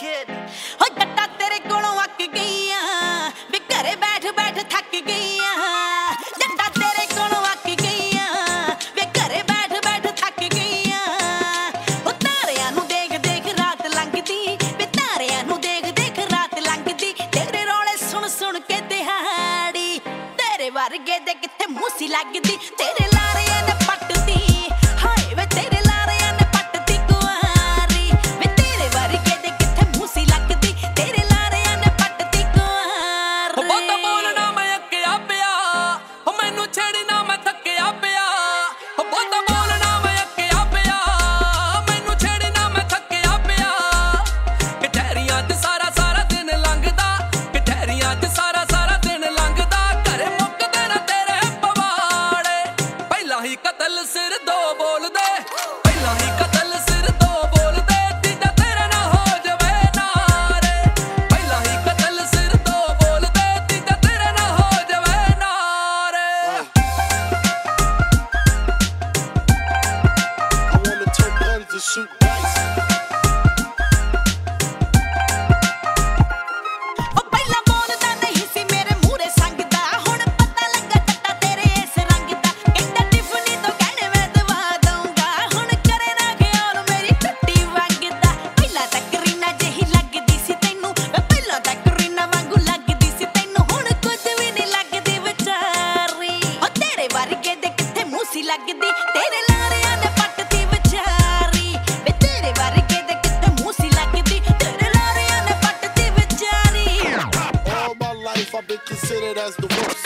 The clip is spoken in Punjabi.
ਹੋ ਜੱਟਾ ਤੇਰੇ ਕੋਲੋਂ ਅੱਕ ਗਈਆਂ ਵੇ ਘਰੇ ਬੈਠ ਬੈਠ ਥੱਕ ਗਈਆਂ ਜੱਟਾ ਤੇਰੇ ਕੋਲੋਂ ਅੱਕ ਗਈਆਂ ਵੇ ਘਰੇ ਬੈਠ ਬੈਠ ਥੱਕ ਗਈਆਂ ਉਹ ਤਾਰਿਆਂ ਨੂੰ ਦੇਖ ਦੇਖ ਰਾਤ ਲੰਘਦੀ ਵੇ ਤਾਰਿਆਂ ਨੂੰ ਦੇਖ ਦੇਖ ਰਾਤ ਲੰਘਦੀ ਤੇਰੇ ਰੌਲੇ ਸੁਣ ਸੁਣ ਕੇ ਦਿਹਾੜੀ ਤੇਰੇ ਵਰਗੇ ਦੇ ਕਿੱਥੇ ਮੂਸੀ ਲੱਗਦੀ ਤੇਰੇ ਲਾਰਿਆਂ ਨੇ ਪੱਟਦੀ ਹਾਏ ਵੇ ਤੇਰੇ ਲਾਰਿਆਂ ਨੇ ਪੱਟਦੀ ਕੁਆਰੀ ਵੇ ਤੇਰੇ ਵਰਗੇ ਦੇ ਕਿੱਥੇ ਮੂਸੀ ਲੱਗਦੀ ਤੇਰੇ ਲਾਰਿਆਂ ਨੇ ਪੱਟਦੀ ਕੁਆਰੀ ਬਹੁਤਾ ਬੋਲਣਾ ਮੈਂ ਅੱਕਿਆ ਪਿਆ ਹੋ ਮੈਨੂੰ ਛੇੜੀ ਨਾ ਮੈਂ ਥੱਕਿਆ ਪਿਆ ਹੋ ਬਹੁਤਾ ਬੋਲਣਾ ਮੈਂ ਅੱਕਿਆ ਪਿਆ ਮੈਨੂੰ ਛੇੜੀ ਨਾ ਮੈਂ ਥੱਕਿਆ ਪਿਆ ਕਚਹਿਰੀਆਂ 'ਚ ਸਾਰਾ ਸਾਰਾ ਦਿਨ ਲੰਘਦਾ ਕਚਹਿਰੀਆਂ 'ਚ ਸਾਰਾ ਸਾਰਾ ਦਿਨ ਲੰਘਦਾ ਘਰੇ ਮੁੱਕਦੇ ਨਾ ਤੇਰੇ ਪਵਾੜੇ ਪਹਿਲਾਂ ਹੀ ਕਤਲ ਸਿਰ ਦੋ ਬੋਲਦੇ ਪਹਿਲਾਂ ਹੀ ਕਤਲ ਸਿਰ ਦੋ ਬੋਲਦੇ ਤੀਜਾ ਤੇਰੇ ਨਾ ਹੋ ਜਾਵੇ ਨਾਰੇ ਪਹਿਲਾਂ ਹੀ ਕਤਲ ਸਿਰ ਦੋ ਬੋਲਦੇ ਤੀਜਾ ਤੇਰੇ ਨਾ ਹੋ ਜਾਵੇ ਨਾਰੇ I wanna turn guns and shoot dice. ਉਹ ਪਹਿਲਾਂ ਬੋਲਦਾ ਨਹੀਂ ਸੀ ਮੇਰੇ ਮੂਹਰੇ ਸੰਗਦਾ ਹੁਣ ਪਤਾ ਲੱਗਾ ਜੱਟਾ ਤੇਰੇ ਇਸ ਰੰਗ ਦਾ ਕਹਿੰਦਾ ਟਿਫਨੀ ਤੋਂ ਕਹਿਣੇ ਮੈਂ ਦਵਾ ਦਊਂਗਾ ਹੁਣ ਕਰੇ ਨਾ ਖਿਆਲ ਮੇਰੀ ਟੁੱਟੀ ਵੰਗਦਾ ਪਹਿਲਾਂ ਤਾਂ ਕਰੀਨਾ ਜਿਹੀ ਲੱਗਦੀ ਸੀ ਤੈਨੂੰ ਵੇ ਪਹਿਲਾਂ ਤਾਂ ਕਰੀਨਾ ਵਾਂਗੂ ਲੱਗਦੀ ਸੀ ਤੈਨੂੰ ਹੁਣ ਕੁਝ ਵੀ ਨਹੀਂ ਲੱਗਦੀ ਵਿਚਾਰੀ ਉਹ ਤੇਰੇ ਵਰਗੇ ਦੇ ਕਿੱਥੇ ਮੂਸੀ ਲੱਗਦੀ ਤੇਰੇ ਲਾਰਿਆਂ ਨੇ ਪੱਟਦੀ ਵਿਚਾਰੀ ਵੇ ਤੇਰੇ ਵਰਗੇ ਦੇ ਕਿੱਥੇ ਮੂਸੀ ਲੱਗਦੀ ਤੇਰੇ ਲਾਰਿਆਂ ਨੇ ਪੱਟਦੀ ਵਿਚਾਰੀ All my life I've been considered as the worst.